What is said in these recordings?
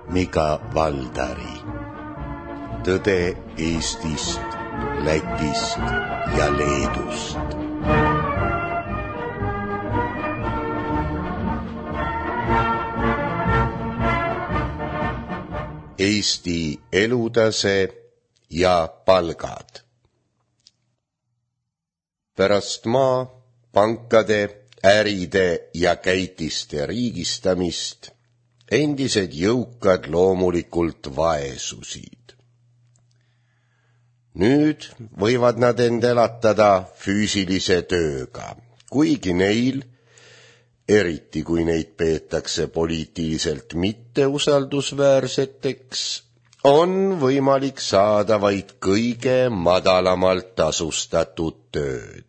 Mika Valdari. Tõde Eestist, Lätist ja Leedust. Eesti elutase ja palgad. Pärast maa, pankade, äride ja käitiste riigistamist endised jõukad loomulikult vaesusid. Nüüd võivad nad end elatada füüsilise tööga, kuigi neil, eriti kui neid peetakse poliitiliselt mitteusaldusväärseteks, on võimalik saada vaid kõige madalamalt tasustatud tööd.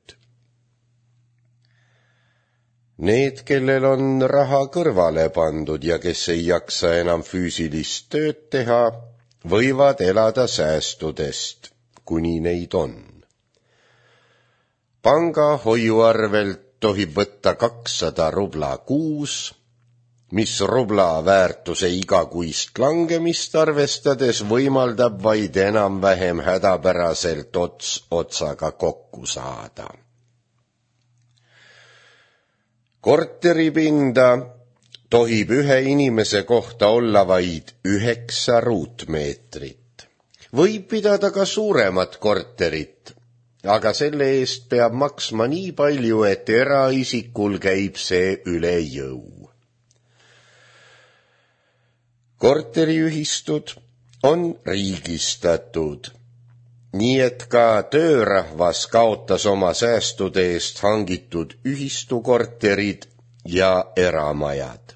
Need, kellel on raha kõrvale pandud ja kes ei jaksa enam füüsilist tööd teha, võivad elada säästudest, kuni neid on. Panga hoiuarvelt tohib võtta 200 rubla kuus, mis rubla väärtuse igakuist langemist arvestades võimaldab vaid enam-vähem hädapäraselt ots otsaga kokku saada. Korteripinda tohib ühe inimese kohta olla vaid 9 ruutmeetrit. Võib pidada ka suuremat korterit, aga selle eest peab maksma nii palju, et eraisikul käib see üle jõu. Korteriühistud on riigistatud, nii et ka töörahvas kaotas oma säästude eest hangitud ühistukorterid ja eramajad.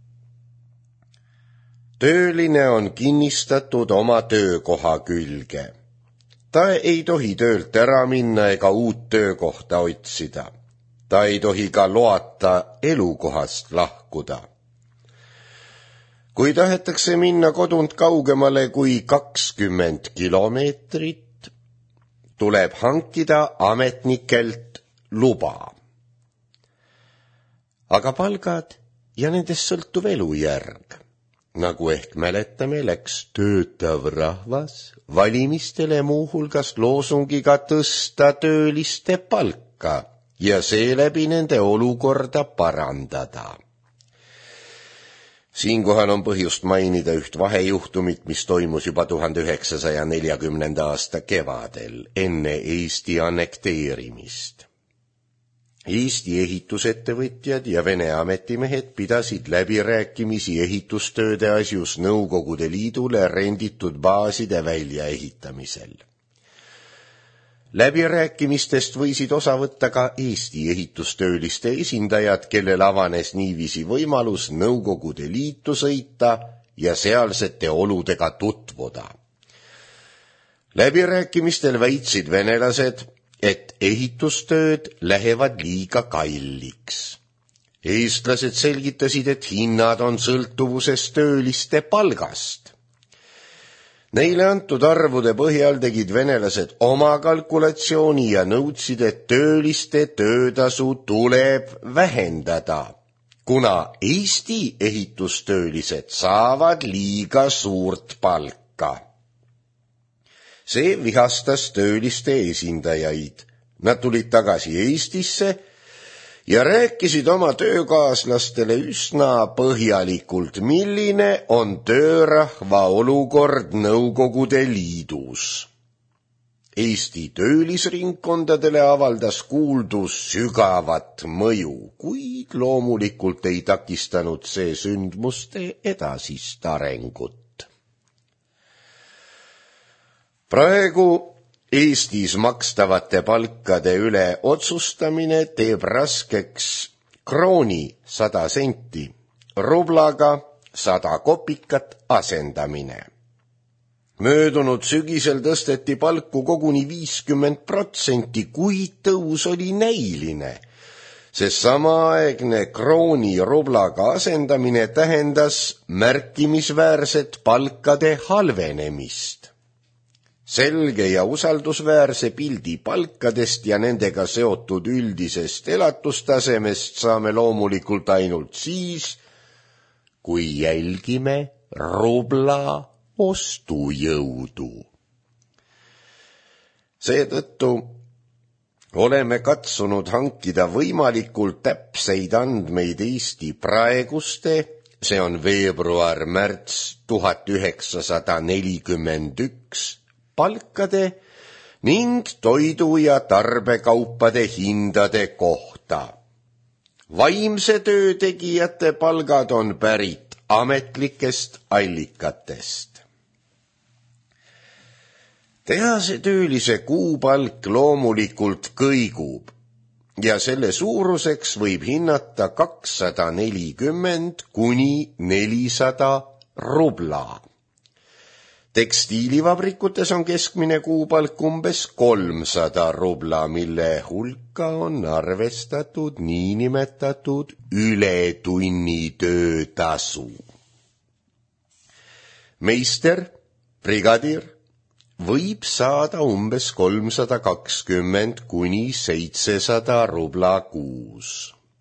Tööline on kinnistatud oma töökoha külge. Ta ei tohi töölt ära minna ega uut töökohta otsida. Ta ei tohi ka loata elukohast lahkuda. Kui tahetakse minna kodunt kaugemale kui 20 kilomeetrit, tuleb hankida ametnikelt luba. Aga palgad ja nendest sõltuv elujärg, nagu ehk mäletame, läks töötav rahvas valimistele muuhulgas loosungiga tõsta tööliste palka ja seeläbi nende olukorda parandada. Siinkohal on põhjust mainida üht vahejuhtumit, mis toimus juba 1940. aasta kevadel, enne Eesti annekteerimist. Eesti ehitusettevõtjad ja Vene ametimehed pidasid läbirääkimisi ehitustööde asjus Nõukogude Liidule renditud baaside väljaehitamisel. Läbirääkimistest võisid osa võtta ka Eesti ehitustööliste esindajad, kellel avanes niiviisi võimalus Nõukogude Liitu sõita ja sealsete oludega tutvuda. Läbirääkimistel väitsid venelased, et ehitustööd lähevad liiga kalliks. Eestlased selgitasid, et hinnad on sõltuvuses tööliste palgast. Neile antud arvude põhjal tegid venelased oma kalkulatsiooni ja nõudsid, et tööliste töötasu tuleb vähendada, kuna Eesti ehitustöölised saavad liiga suurt palka. See vihastas tööliste esindajaid. Nad tulid tagasi Eestisse ja rääkisid oma töökaaslastele üsna põhjalikult, milline on töörahva olukord Nõukogude Liidus. Eesti töölisringkondadele avaldas kuuldus sügavat mõju, kuid loomulikult ei takistanud see sündmuste edasist arengut. Praegu Eestis makstavate palkade üle otsustamine teeb raskeks krooni 100 senti, rublaga 100 kopikat asendamine. Möödunud sügisel tõsteti palku koguni 50%, kuid tõus oli näiline, sest samaaegne krooni rublaga asendamine tähendas märkimisväärset palkade halvenemist. Selge ja usaldusväärse pildi palkadest ja nendega seotud üldisest elatustasemest saame loomulikult ainult siis, kui jälgime rubla ostujõudu. Seetõttu oleme katsunud hankida võimalikult täpseid andmeid Eesti praeguste, see on veebruar-märts 1941, palkade ning toidu- ja tarbekaupade hindade kohta. Vaimse töö tegijate palgad on pärit ametlikest allikatest. Tehasetöölise kuupalk loomulikult kõigub ja selle suuruseks võib hinnata 240 kuni 400 rubla. Tekstiilivabrikutes on keskmine kuupalk umbes 300 rubla, mille hulka on arvestatud niinimetatud ületunnitöötasu. Meister, brigadiir võib saada umbes 320 kuni 700 rubla kuus.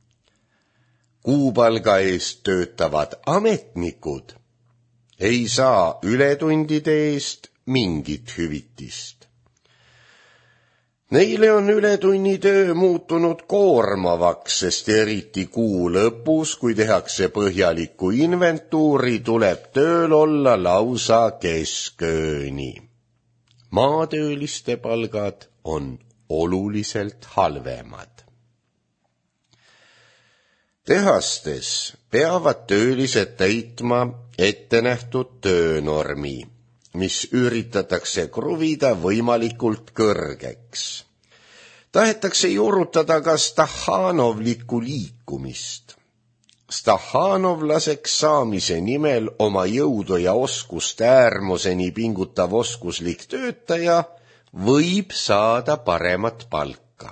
Kuupalga eest töötavad ametnikud ei saa ületundide eest mingit hüvitist. Neile on ületunnitöö muutunud koormavaks, sest eriti kuu lõpus, kui tehakse põhjalikku inventuuri, tuleb tööl olla lausa keskööni. Maatööliste palgad on oluliselt halvemad. Tehastes peavad töölised täitma ettenähtud töönormi, mis üritatakse kruvida võimalikult kõrgeks. Tahetakse juurutada ka stahhanovlikku liikumist. Stahhanovlaseks saamise nimel oma jõudu ja oskust äärmuseni pingutav oskuslik töötaja võib saada paremat palka.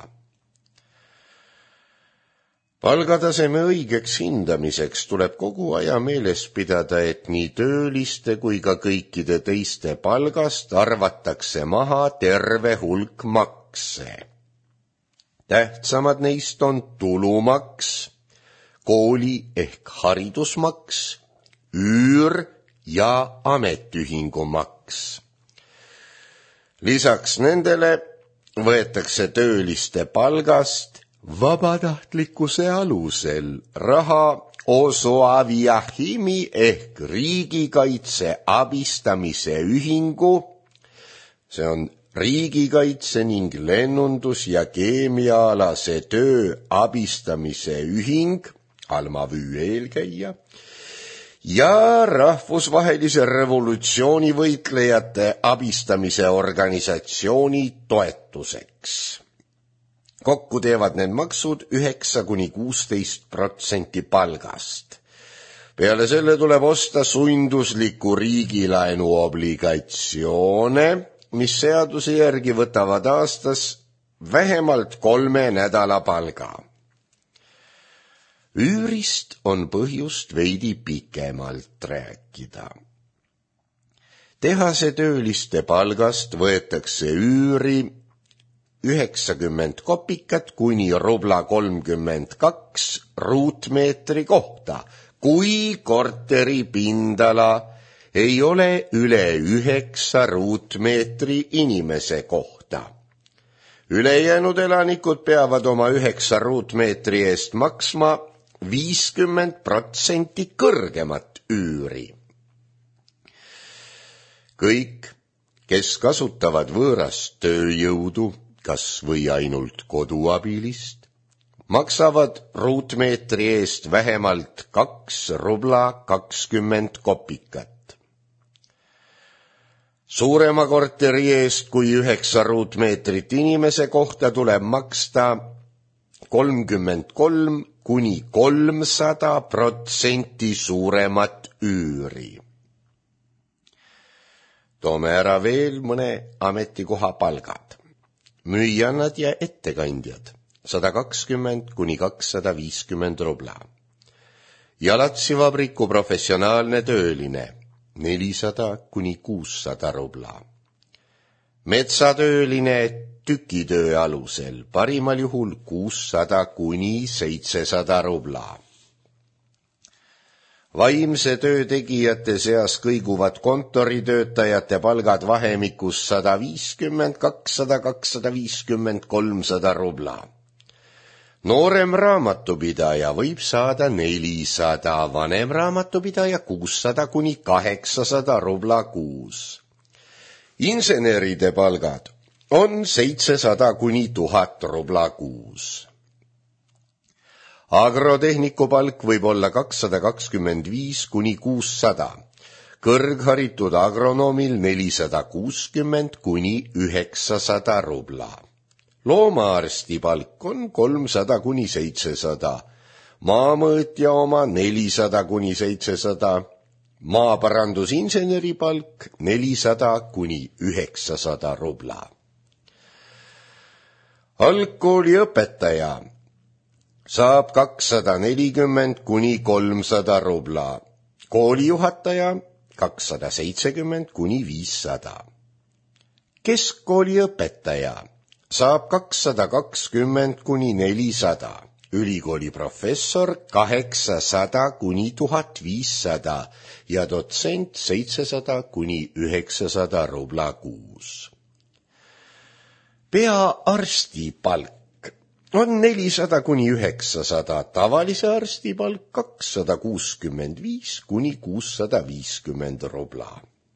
Palgataseme õigeks hindamiseks tuleb kogu aja meeles pidada, et nii tööliste kui ka kõikide teiste palgast arvatakse maha terve hulk makse. Tähtsamad neist on tulumaks, kooli ehk haridusmaks, üür ja ametiühingumaks. Lisaks nendele võetakse tööliste palgast vabatahtlikkuse alusel raha Osoaviahimi ehk riigikaitse abistamise ühingu, see on riigikaitse ning lennundus- ja keemiaalase töö abistamise ühing, Almavüü eelkäija, ja rahvusvahelise revolutsioonivõitlejate abistamise organisatsiooni toetuseks. Kokku teevad need maksud 9–16% palgast. Peale selle tuleb osta sundusliku riigilaenu obligatsioone, mis seaduse järgi võtavad aastas vähemalt 3 nädala palga. Üürist on põhjust veidi pikemalt rääkida. Tehasetööliste palgast võetakse üüri 90 kopikat kuni rubla 32 ruutmeetri kohta, kui korteri pindala ei ole üle 9 ruutmeetri inimese kohta. Ülejäänud elanikud peavad oma 9 ruutmeetri eest maksma 50% kõrgemat üüri. Kõik, kes kasutavad võõrast tööjõudu, kas või ainult koduabilist, maksavad ruutmeetri eest vähemalt 2 rubla 20 kopikat. Suurema korteri eest kui 9 ruutmeetrit inimese kohta tuleb maksta 33 kuni 300% suuremat üüri. Toome ära veel mõne ametikoha palgad. Müüjannad ja ettekandjad 120 kuni 250 rubla. Jalatsivabriku professionaalne tööline 400 kuni 600 rubla. Metsatööline tükitöö alusel parimal juhul 600 kuni 700 rubla. Vaimse töö tegijate seas kõiguvad kontoritöötajate palgad vahemikus 150, 200, 250, 300 rubla. Noorem raamatupidaja võib saada 400, vanem raamatupidaja 600 kuni 800 rubla kuus. Inseneride palgad on 700 kuni 1000 rubla kuus. Agrotehniku palk võib olla 225 kuni 600, kõrgharitud agronoomil 460 kuni 900 rubla. Loomaarsti palk on 300 kuni 700, maamõõtja oma 400 kuni 700, maaparandusinseneri palk 400 kuni 900 rubla. Algkooli õpetaja saab 240 kuni 300 rubla, koolijuhataja 270 kuni 500. Keskkooli õpetaja saab 220 kuni 400, ülikooli professor 800 kuni 1500 ja dotsent 700 kuni 900 rubla kuus. Peaarsti palk on 400 kuni 900, tavalise arsti palk 265 kuni 650 rubla.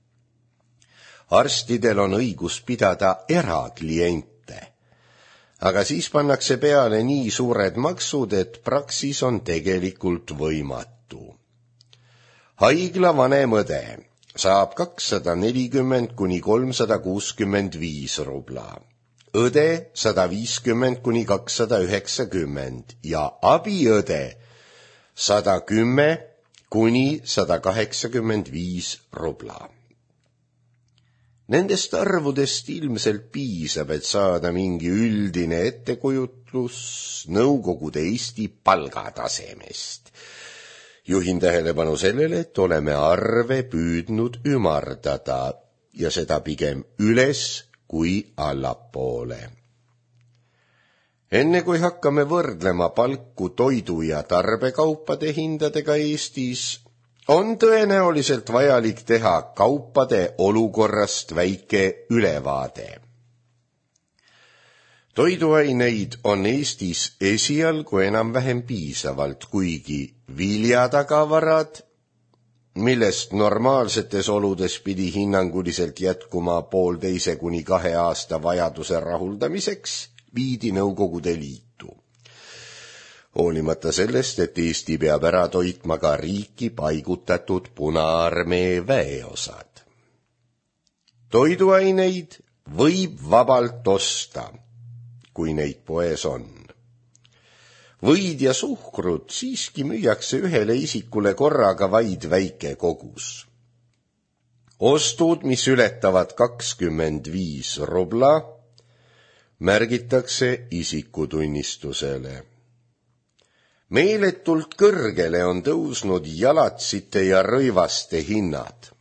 Arstidel on õigus pidada erakliente, aga siis pannakse peale nii suured maksud, et praksis on tegelikult võimatu. Haigla vanem õde saab 240 kuni 365 rubla. Õde 150 kuni 290 ja abiõde 110 kuni 185 rubla. Nendest arvudest ilmselt piisab, et saada mingi üldine ettekujutlus Nõukogude Eesti palgatasemest. Juhin tähelepanu sellele, et oleme arve püüdnud ümardada ja seda pigem üles kui allapoole. Enne kui hakkame võrdlema palku toidu- ja tarbekaupade hindadega Eestis, on tõenäoliselt vajalik teha kaupade olukorrast väike ülevaade. Toiduaineid on Eestis esialgu enam-vähem piisavalt, kuigi viljatagavarad, millest normaalsetes oludes pidi hinnanguliselt jätkuma 1,5 kuni 2 aasta vajaduse rahuldamiseks, viidi Nõukogude Liitu. Hoolimata sellest, et Eesti peab ära toitma ka riiki paigutatud Punaarmee väeosad. Toiduaineid võib vabalt osta, kui neid poes on. Võid ja suhkrut siiski müüakse ühele isikule korraga vaid väike kogus. Ostud, mis ületavad 25 rubla, märgitakse isikutunnistusele. Meeletult kõrgele on tõusnud jalatsite ja rõivaste hinnad.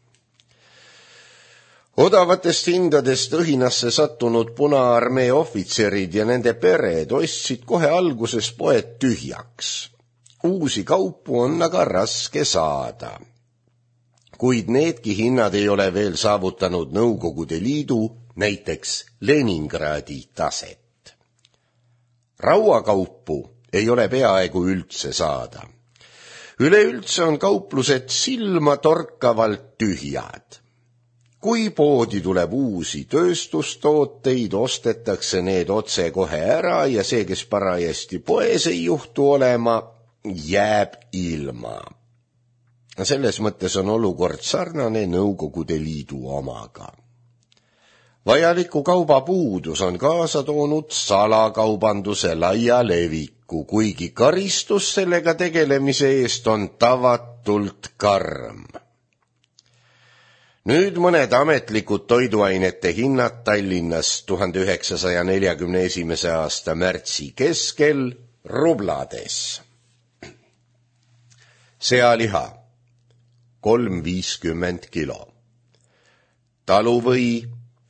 Odavatest hindadest õhinasse sattunud Punaarmee ohvitserid ja nende pered ostsid kohe alguses poed tühjaks. Uusi kaupu on aga raske saada. Kuid needki hinnad ei ole veel saavutanud Nõukogude Liidu, näiteks Leningradi taset. Rauakaupu ei ole peaaegu üldse saada. Üleüldse on kauplused silmatorkavalt tühjad. Kui poodi tuleb uusi tööstustooteid, ostetakse need otse kohe ära ja see, kes parajasti poes ei juhtu olema, jääb ilma. Selles mõttes on olukord sarnane Nõukogude Liidu omaga. Vajaliku kauba puudus on kaasa toonud salakaubanduse laia leviku, kuigi karistus sellega tegelemise eest on tavatult karm. Nüüd mõned ametlikud toiduainete hinnad Tallinnas 1941. aasta märtsi keskel rublades. Sealiha 3,50 kilo. Taluvõi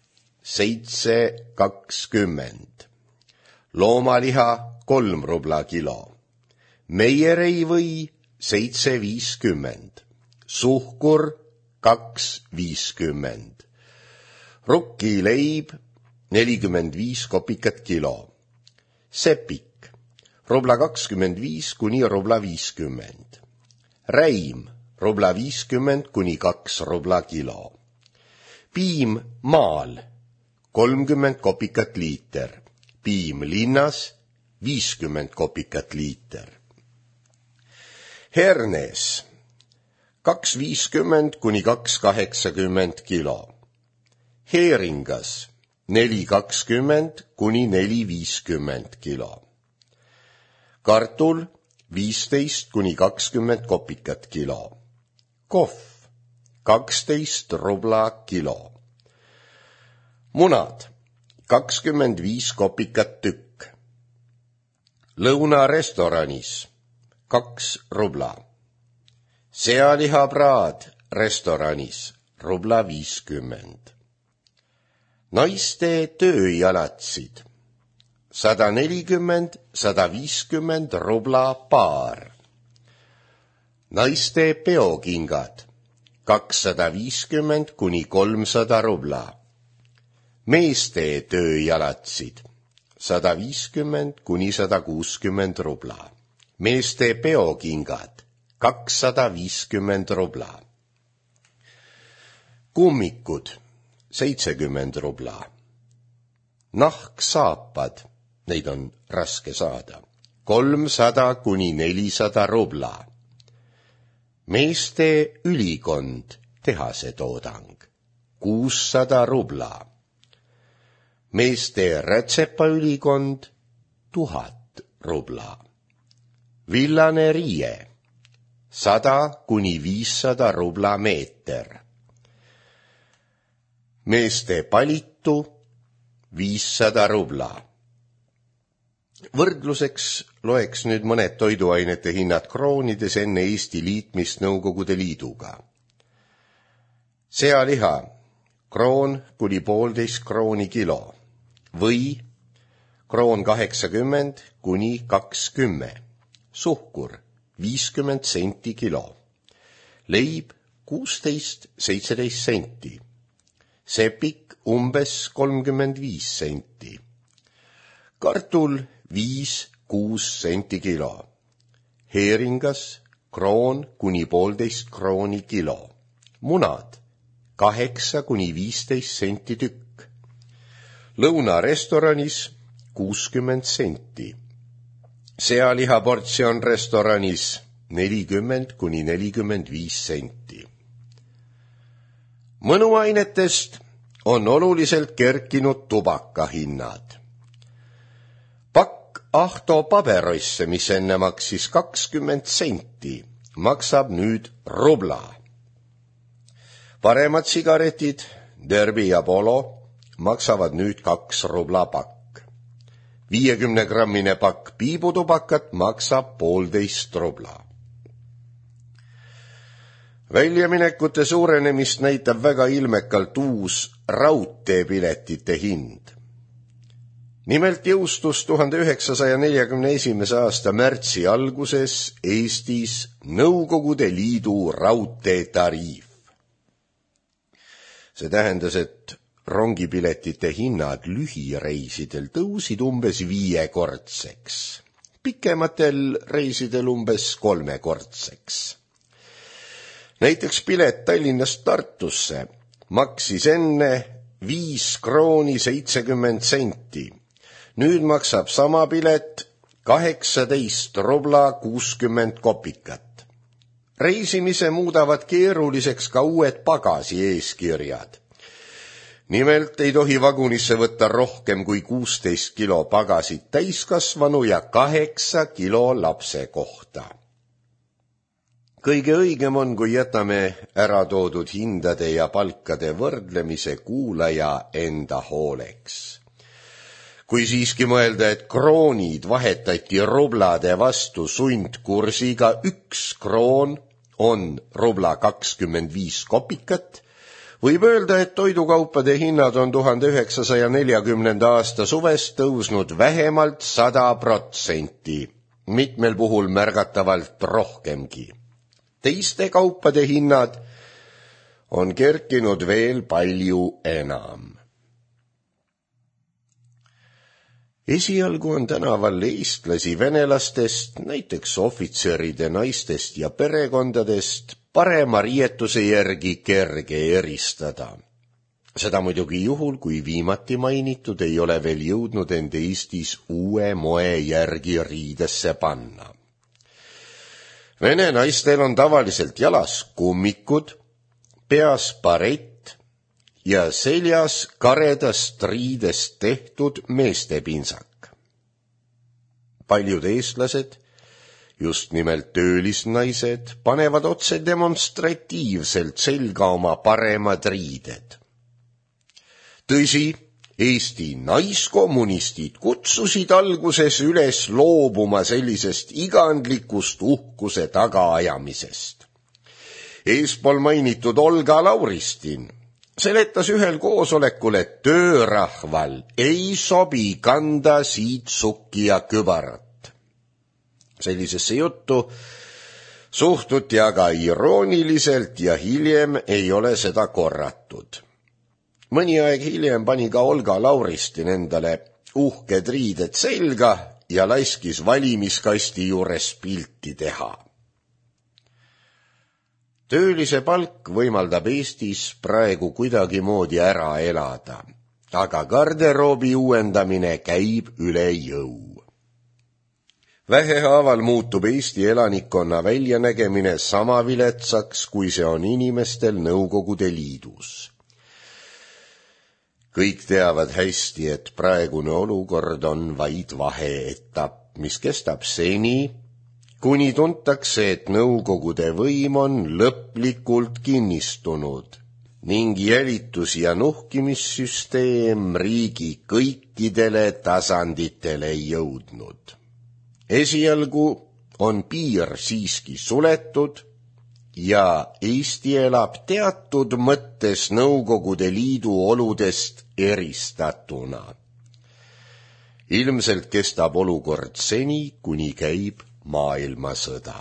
7,20. Loomaliha 3 rubla kilo. Meiereivõi 7,50, suhkur 2,50, rukkileib 45 kopikat kilo, sepik rubla 25 kuni rubla 50, räim rubla 50 kuni 2 rubla kilo, piim maal 30 kopikat liiter, piim linnas 50 kopikat liiter. Hernes 2,50 kuni 2,80 kilo, heeringas 4,20 kuni 4,50 kilo, kartul 15 kuni 20 kopikat kilo, kohv 12 rubla kilo, munad 25 kopikat tükk, lõunarestoranis 2 rubla, sealihapraad restoranis rubla 50, naiste tööjalatsid 140–150 rubla paar, naiste peokingad 250 kuni 300 rubla, meeste tööjalatsid 150 kuni 160 rubla, meeste peokingad 250 rubla, kummikud 70 rubla, nahksaapad, neid on raske saada, 300 kuni 400 rubla, meeste ülikond, tehase toodang 600 rubla, meeste rätsepaülikond 1000 rubla, villane riie 100 kuni 500 rubla meeter, meeste palitu 500 rubla. Võrdluseks loeks nüüd mõned toiduainete hinnad kroonides enne Eesti liitmist Nõukogude Liiduga. Sealiha kroon kuni 1,5 krooni kilo, või kroon 80 kuni 20, suhkur 50 senti kilo, leib 16–17 senti, sepik umbes 35 senti, kartul 5–6 senti kilo, heeringas kroon kuni 1,5 krooni kilo, munad 8 kuni 15 senti tükk, lõunarestoranis 60 senti, sealihaportsjon restoranis 40 kuni 45 senti. Mõnuainetest on oluliselt kerkinud tubakahinnad. Pakk Ahto paberoisse, mis enne maksis 20 senti, maksab nüüd rubla. Paremad sigaretid, Derby ja Polo, maksavad nüüd 2 rubla pakk. 50-grammine pakk piibutubakat maksab 1,5 rubla. Väljaminekute suurenemist näitab väga ilmekalt uus raudteepiletite hind. Nimelt jõustus 1941. aasta märtsi alguses Eestis Nõukogude Liidu raudteetariif. See tähendas, et rongipiletite hinnad lühireisidel tõusid umbes 5-kordseks, pikematel reisidel umbes 3-kordseks. Näiteks pilet Tallinnast Tartusse maksis enne 5 krooni 70 senti. Nüüd maksab sama pilet 18 rubla 60 kopikat. Reisimise muudavad keeruliseks ka uued pagasi eeskirjad. Nimelt ei tohi vagunisse võtta rohkem kui 16 kilo pagasit täiskasvanu ja 8 kilo lapse kohta. Kõige õigem on, kui jätame ära toodud hindade ja palkade võrdlemise kuulaja enda hooleks. Kui siiski mõelda, et kroonid vahetati rublade vastu sundkursiga, 1 kroon on rubla 25 kopikat, võib öelda, et toidukaupade hinnad on 1940. aasta suvest tõusnud vähemalt 100%, mitmel puhul märgatavalt rohkemgi. Teiste kaupade hinnad on kerkinud veel palju enam. Esialgu on tänaval eestlasi venelastest, näiteks ohvitseride naistest ja perekondadest, parema riietuse järgi kerge eristada. Seda muidugi juhul, kui viimati mainitud ei ole veel jõudnud end Eestis uue moe järgi riidesse panna. Vene naistel on tavaliselt jalas kummikud, peas barett ja seljas karedast riidest tehtud meestepintsak. Paljud eestlased, just nimelt töölisnaised, panevad otse demonstratiivselt selga oma paremad riided. Tõsi, Eesti naiskommunistid kutsusid alguses üles loobuma sellisest igandlikust uhkuse tagaajamisest. Eespool mainitud Olga Lauristin seletas ühel koosolekul, et töörahval ei sobi kanda siitsukki ja kübarat. Sellisesse juttu suhtuti aga irooniliselt ja hiljem ei ole seda korratud. Mõni aeg hiljem pani ka Olga Lauristin endale uhked riided selga ja laskis valimiskasti juures pilti teha. Töölise palk võimaldab Eestis praegu kuidagimoodi ära elada, aga garderoobi uuendamine käib üle jõu. Vähehaaval muutub Eesti elanikkonna väljanägemine sama viletsaks, kui see on inimestel Nõukogude Liidus. Kõik teavad hästi, et praegune olukord on vaid vaheetapp, mis kestab seni, kuni tuntakse, et Nõukogude võim on lõplikult kinnistunud ning jälitus- ja nuhkimissüsteem riigi kõikidele tasanditele jõudnud. Esialgu on piir siiski suletud ja Eesti elab teatud mõttes Nõukogude Liidu oludest eristatuna. Ilmselt kestab olukord seni, kuni käib maailmasõda.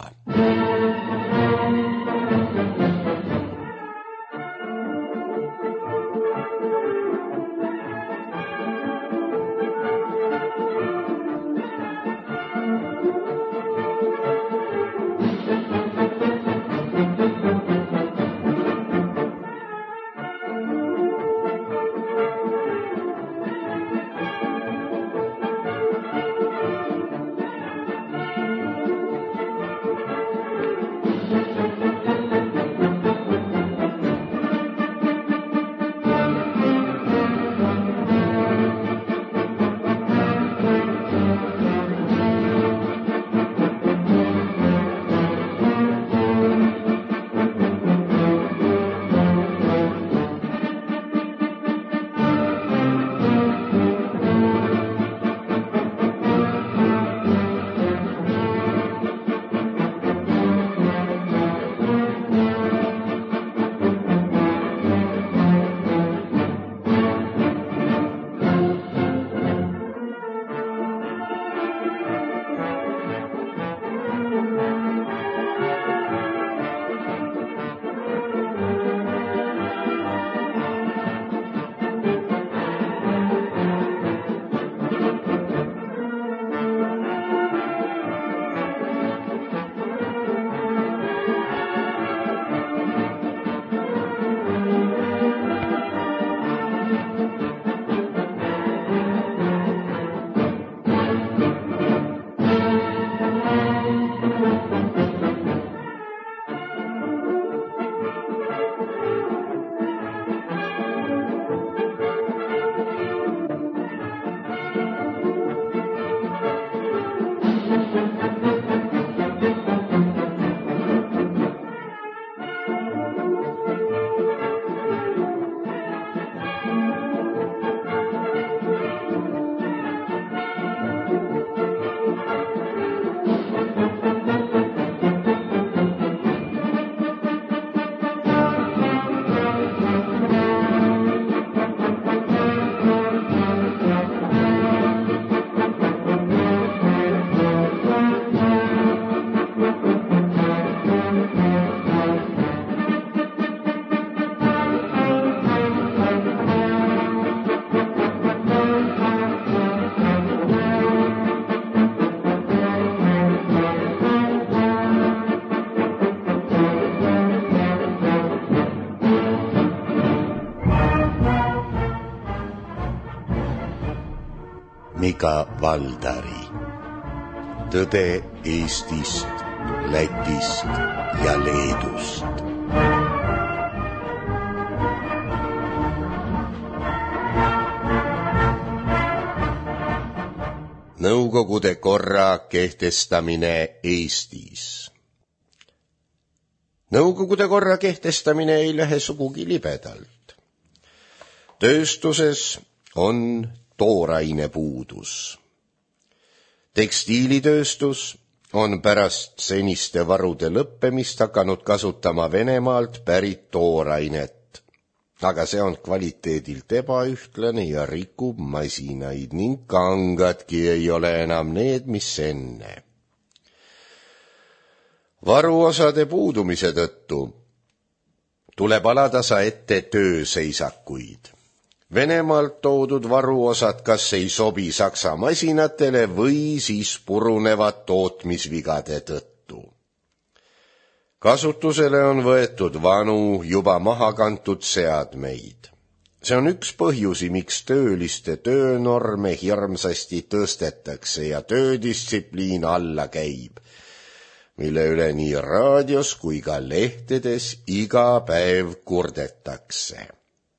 Monika Valdari. Tõde Eestist, Lätist ja Leedust. Nõukogude korra kehtestamine Eestis. Nõukogude korra kehtestamine ei lähe sugugi libedalt. Tööstuses on tooraine puudus. Tekstiilitööstus on pärast seniste varude lõppemist hakanud kasutama Venemaalt pärit toorainet, aga see on kvaliteedilt ebaühtlane ja rikub masinaid ning kangadki ei ole enam need, mis enne. Varuosade puudumise tõttu tuleb alatasa ette tööseisakuid. Venemaalt toodud varuosad kas ei sobi Saksa masinatele või siis purunevad tootmisvigade tõttu. Kasutusele on võetud vanu, juba maha kantud seadmeid. See on üks põhjusi, miks tööliste töönorme hirmsasti tõstetakse ja töödistsipliin alla käib, mille üle nii raadios kui ka lehtedes iga päev kurdetakse.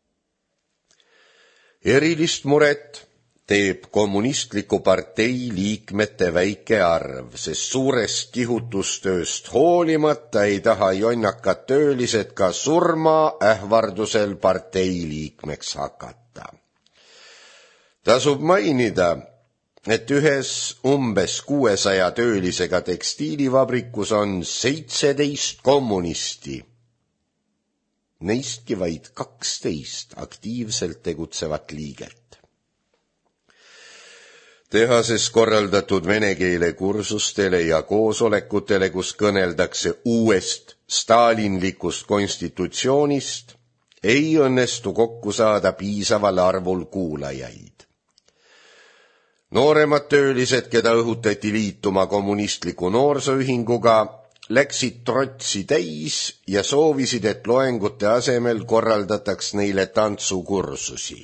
Erilist muret teeb kommunistliku partei liikmete väike arv, sest suurest kihutustööst hoolimata ei taha jonnakad töölised ka surma ähvardusel partei liikmeks hakata. Tasub mainida, et ühes umbes 600 töölisega tekstiilivabrikus on 17 kommunisti. Neistki vaid 12 aktiivselt tegutsevat liiget. Tehases korraldatud vene keele kursustele ja koosolekutele, kus kõneldakse uuest stalinlikust konstitutsioonist, ei õnnestu kokku saada piisaval arvul kuulajaid. Nooremad töölised, keda õhutati liituma kommunistliku noorsooühinguga, läksid trotsi täis ja soovisid, et loengute asemel korraldataks neile tantsukursusi.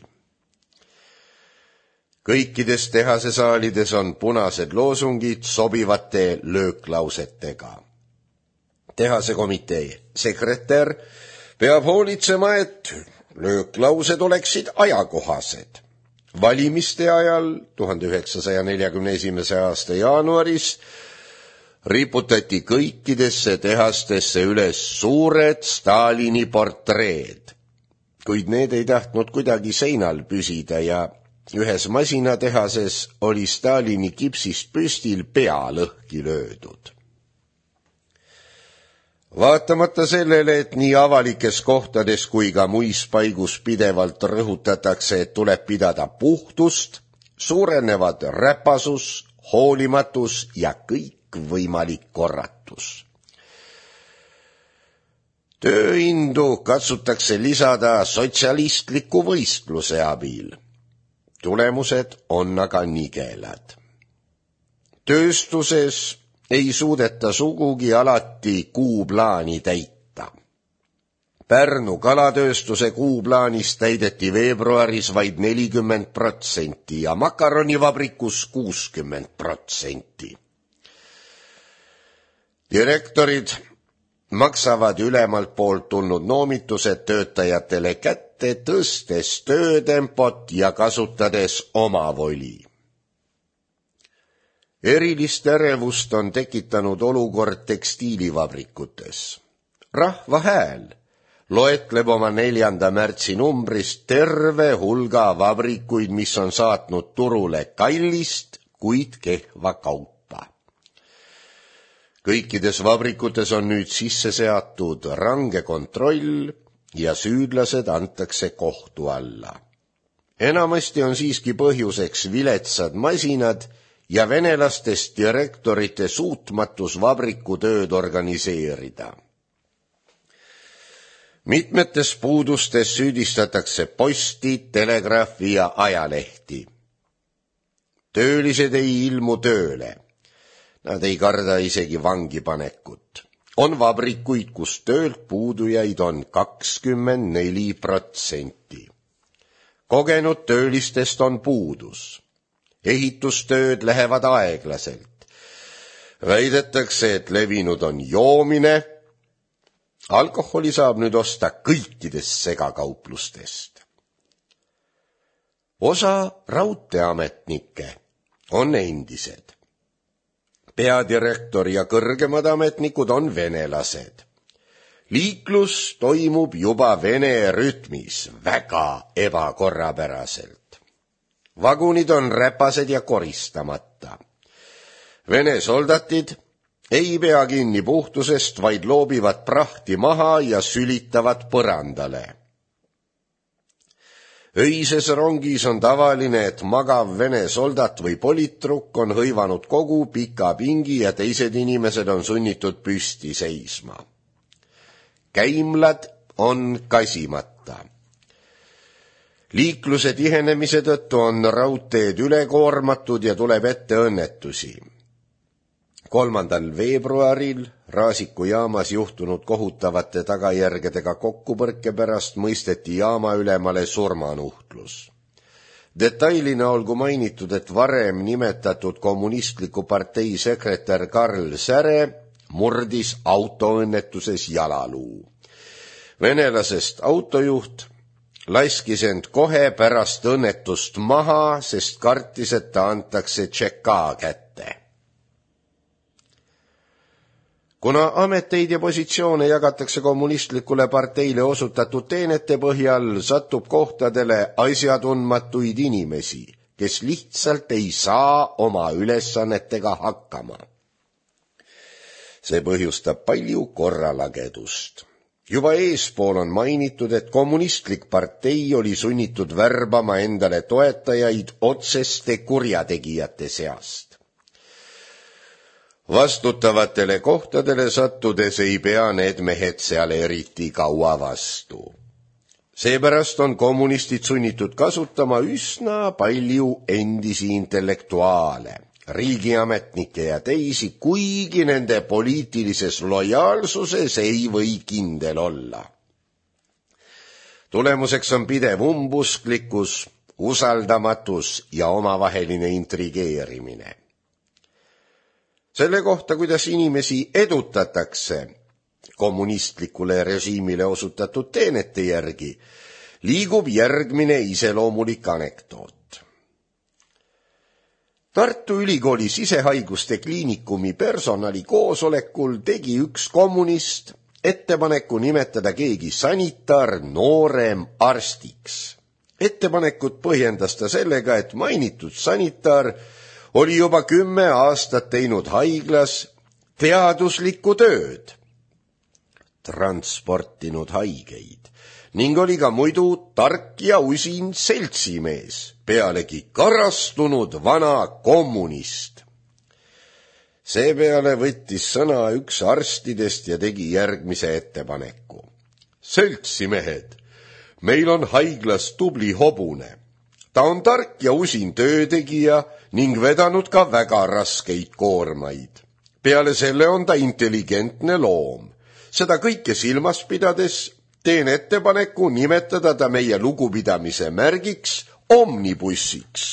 Kõikides tehasesaalides on punased loosungid sobivate lööklausetega. Tehasekomitee sekretär peab hoolitsema, et lööklaused oleksid ajakohased. Valimiste ajal 1941. aasta jaanuaris riputati kõikidesse tehastesse üles suured Stalini portreed, kuid need ei tahtnud kuidagi seinal püsida ja ühes masinatehases oli Stalini kipsist püstil pea lõhki löödud. Vaatamata sellele, et nii avalikes kohtades kui ka muispaigus pidevalt rõhutatakse, et tuleb pidada puhtust, suurenevad räpasus, hoolimatus ja kõik võimalik korratus. Tööindu katsutakse lisada sotsialistliku võistluse abil. Tulemused on aga nigelad. Tööstuses ei suudeta sugugi alati kuuplaani täita. Pärnu kalatööstuse kuuplaanist täideti veebruaris vaid 40% ja makaronivabrikus 60%. Direktorid maksavad ülemalt poolt tulnud noomitused töötajatele kätte, tõstes töötempot ja kasutades omavoli. Erilist ärevust on tekitanud olukord tekstiilivabrikutes. Rahva Hääl loetleb oma 4. märtsi numbris terve hulga vabrikuid, mis on saatnud turule kallist, kuid kehva kaupa. Kõikides vabrikutes on nüüd sisse seatud range kontroll ja süüdlased antakse kohtu alla. Enamasti on siiski põhjuseks viletsad masinad ja venelastest direktorite suutmatus vabrikutööd organiseerida. Mitmetes puudustes süüdistatakse posti, telegraafi ja ajalehti. Töölised ei ilmu tööle. Nad ei karda isegi vangipanekut. On vabrikuid, kus töölt puudujaid on 24%. Kogenud töölistest on puudus. ehitustööd lähevad aeglaselt. Väidetakse, et levinud on joomine. Alkoholi saab nüüd osta kõikidest segakauplustest. Osa raudteeametnikke on endised. Peadirektor ja kõrgemad ametnikud on venelased. Liiklus toimub juba vene rütmis väga ebakorrapäraselt. Vagunid on räpased ja koristamata. Vene soldatid ei pea kinni puhtusest, vaid loobivad prahti maha ja sülitavad põrandale. Öises rongis on tavaline, et magav vene soldat või politrukk on hõivanud kogu pika pingi ja teised inimesed on sunnitud püsti seisma. Käimlad on kasimata. Liikluse tihenemise tõttu on raudteed ülekoormatud ja tuleb ette õnnetusi. 3. veebruaril Raasiku jaamas juhtunud kohutavate tagajärgedega kokkupõrke pärast mõisteti jaama ülemale surmanuhtlus. Detailina olgu mainitud, et varem nimetatud kommunistliku partei sekretär Karl Säre murdis autoõnnetuses jalaluu. Venelasest autojuht laskis end kohe pärast õnnetust maha, sest kartis, et ta antakse Tšeka kätte. Kuna ameteid ja positsioone jagatakse kommunistlikule parteile osutatud teenete põhjal, satub kohtadele asjatundmatuid inimesi, kes lihtsalt ei saa oma ülesannetega hakkama. See põhjustab palju korralagedust. Juba eespool on mainitud, et kommunistlik partei oli sunnitud värbama endale toetajaid otseste kurjategijate seast. Vastutavatele kohtadele sattudes ei pea need mehed seal eriti kaua vastu. Seepärast on kommunistid sunnitud kasutama üsna palju endisi intellektuaale, riigiametnikke ja teisi, kuigi nende poliitilises lojaalsuses ei või kindel olla. Tulemuseks on pidev umbusklikkus, usaldamatus ja omavaheline intrigeerimine. Selle kohta, kuidas inimesi edutatakse kommunistlikule režiimile osutatud teenete järgi, liigub järgmine iseloomulik anekdoot. Tartu Ülikooli sisehaiguste kliinikumi personali koosolekul tegi üks kommunist ettepaneku nimetada keegi sanitar noorem arstiks. Ettepanekut põhjendas ta sellega, et mainitud sanitar oli juba 10 aastat teinud haiglas teaduslikku tööd, transportinud haigeid, ning oli ka muidu tark ja usin seltsimees, pealegi karastunud vana kommunist. Seepeale võttis sõna üks arstidest ja tegi järgmise ettepaneku. Seltsimehed, meil on haiglas tubli hobune. Ta on tark ja usin töötegija ning vedanud ka väga raskeid koormaid. Peale selle on ta intelligentne loom. Seda kõike silmas pidades teen ettepaneku nimetada ta meie lugupidamise märgiks omnibussiks.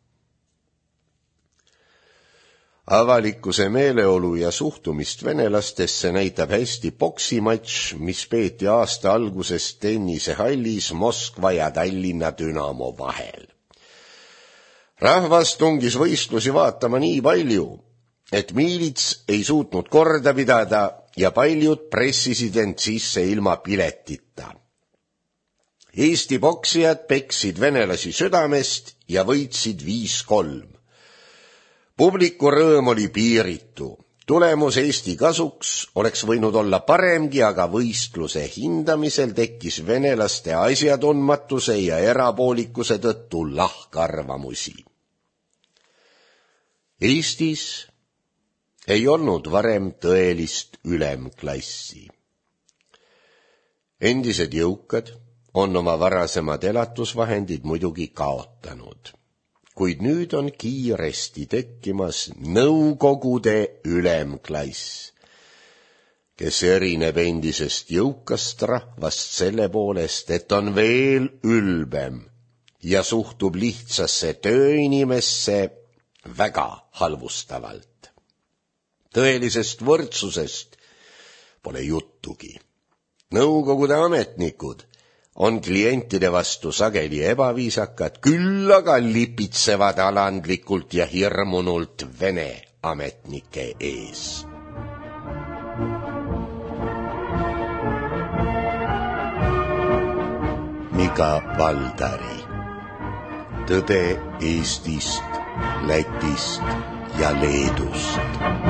Avalikkuse meeleolu ja suhtumist venelastesse näitab hästi poksimatš, mis peeti aasta alguses tennisehallis Moskva ja Tallinna Dünamo vahel. Rahvas tungis võistlusi vaatama nii palju, et miilits ei suutnud korda pidada ja paljud pressisid end sisse ilma piletita. Eesti poksijad peksid venelasi südamest ja võitsid 5-3. Publiku rõõm oli piiritu. Tulemus Eesti kasuks oleks võinud olla paremgi, aga võistluse hindamisel tekkis venelaste asjatundmatuse ja erapoolikuse tõttu lahkarvamusi. Eestis ei olnud varem tõelist ülemklassi. Endised jõukad on oma varasemad elatusvahendid muidugi kaotanud. Kuid nüüd on kiiresti tekkimas nõukogude ülemklass, kes erineb endisest jõukast rahvast selle poolest, et on veel ülbem ja suhtub lihtsasse tööinimesse väga halvustavalt. Tõelisest võrdsusest pole juttugi. Nõukogude ametnikud on klientide vastu sageli ebaviisakad, küll aga lipitsevad alandlikult ja hirmunult Vene ametnike ees. Mika Valdari. Tõde Eestist, Lätist ja Leedust.